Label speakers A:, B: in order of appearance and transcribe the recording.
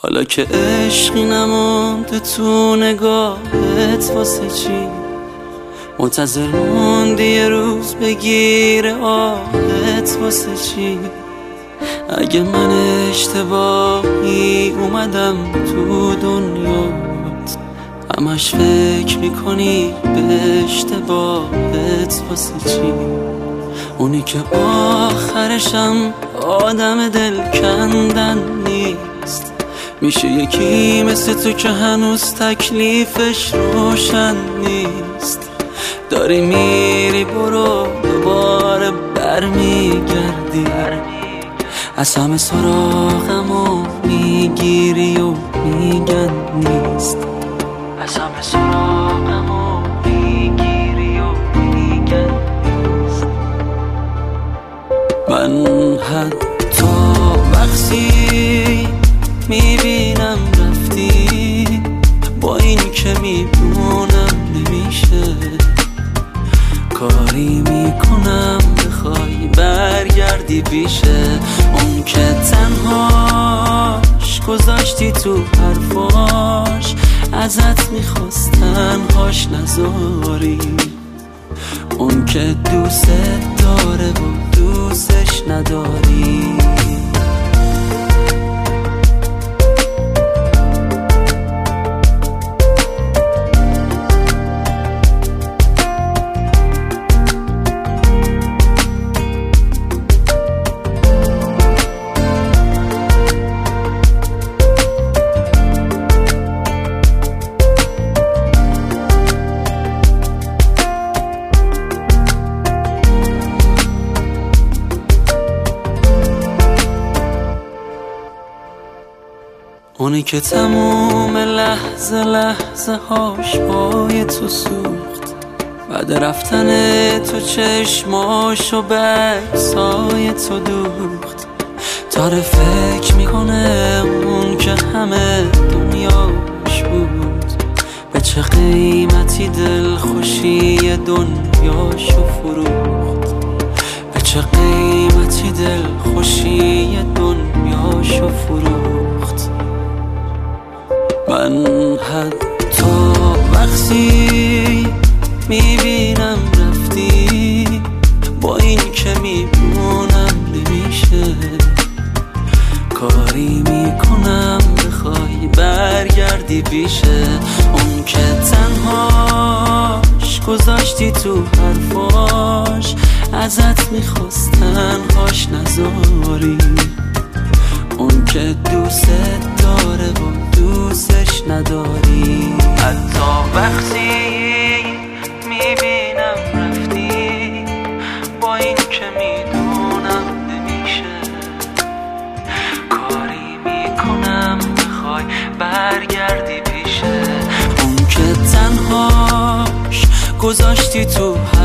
A: حالا که عشقی نمونده تو نگاهت واسه چی؟ منتظر موندی یه روز بگیره آهت واسه چی؟ اگه من اشتباهی اومدم تو دنیات، همش فکر میکنی به اشتباهت واسه چی؟ اونی که آخرشم آدم دل کندن نیست، میشه یکی مثل تو که هنوز تکلیفش روشن نیست. داری میری برو دوباره برمیگردی، از همه سراغمو میگیری و میگن نیست، از همه سراغمو میگیری و میگن نیست. من حتی وقتی میبینم رفتی، با این که میدونم نمیشه، کاری میکنم بخوای برگردی پیشه. اون که تنهاش گذاشتی تو حرفاش، ازت میخواست تنهاش نذاری. اون که دوست داره و دوستش نداری. اونی که تموم لحظه لحظه هاش پای تو سوخت، بعد رفتن تو چشماشو به عکسای تو دوخت. داره فکر میکنه اون که همه دنیاش بود، به چه قیمتی دل خوشی دنیاشو فروخت، به چه قیمتی دل خوشی دنیاشو فروخت. من حتی وقتی میبینم رفتی، با این که میدونم نمیشه، کاری میکنم بخوای برگردی پیشه. اون که تنهاش گذاشتی تو حرفاش، ازت میخواست تنهاش نذاری. اون که دوست داره و دوستش نداری. حتی وقتی میبینم رفتی، با این که میدونم نمیشه، کاری میکنم بخوای برگردی پیشه. اون که تنهاش گذاشتی تو